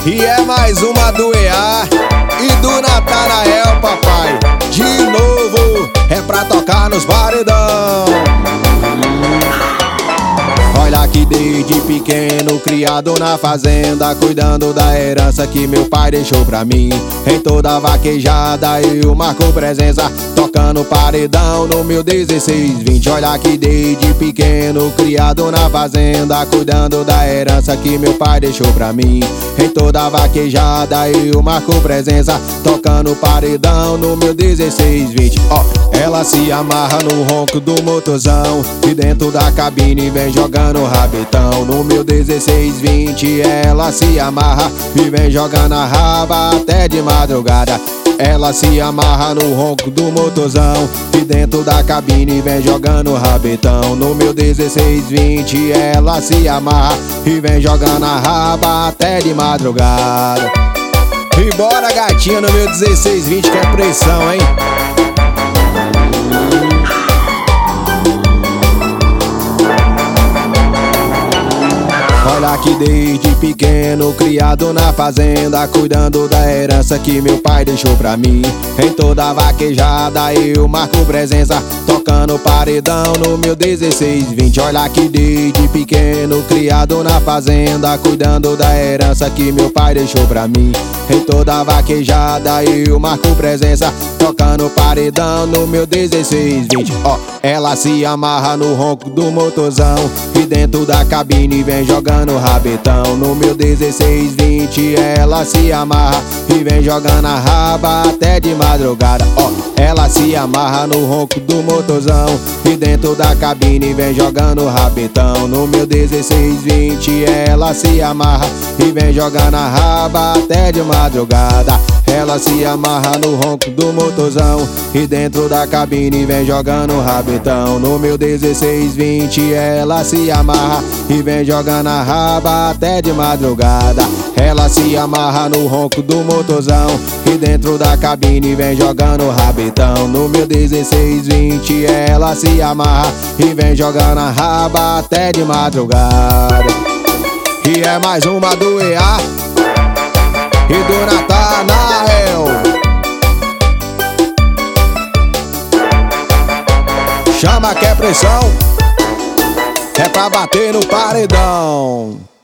E é mais uma do EA e do Natanael, papai. De novo, é pra tocar nos paredão. Olha que desde pequeno, criado na fazenda, cuidando da herança que meu pai deixou pra mim. Em toda vaquejada eu marco presença, tocando paredão no meu 1620. Olha que desde pequeno, criado na fazenda, cuidando da herança que meu pai deixou pra mim. Em toda vaquejada eu marco presença, tocando paredão no meu 1620. Ela se amarra no ronco do motorzão e dentro da cabine vem jogando rabetão. No meu 1620 ela se amarra e vem jogando a raba até de madrugada. Ela se amarra no ronco do motorzão e dentro da cabine vem jogando rabetão. No meu 1620 ela se amarra e vem jogando a raba até de madrugada. E bora, gatinha, no meu 1620 que é pressão, hein? Olha que desde pequeno, criado na fazenda, cuidando da herança que meu pai deixou pra mim. Em toda vaquejada eu marco presença, tocando paredão no meu 1620. Olha que desde pequeno, criado na fazenda, cuidando da herança que meu pai deixou pra mim. Em toda vaquejada eu marco presença, tocando paredão no meu 1620. Ela se amarra no ronco do motorzão e dentro da cabine vem jogando rabetão. No meu 1620 ela se amarra e vem jogando a raba até de madrugada. Ela se amarra no ronco do motorzão e dentro da cabine vem jogando rabetão. No meu 1620 ela se amarra e vem jogando a raba até de madrugada. Ela se amarra no ronco do motorzão e dentro da cabine vem jogando rabetão. No meu 1620 ela se amarra e vem jogando a raba até de madrugada. Ela se amarra no ronco do motorzão e dentro da cabine vem jogando rabetão. No meu 1620 ela se amarra e vem jogando a raba até de madrugada. E é mais uma do EA e do Natanael. Chama que é pressão, é pra bater no paredão.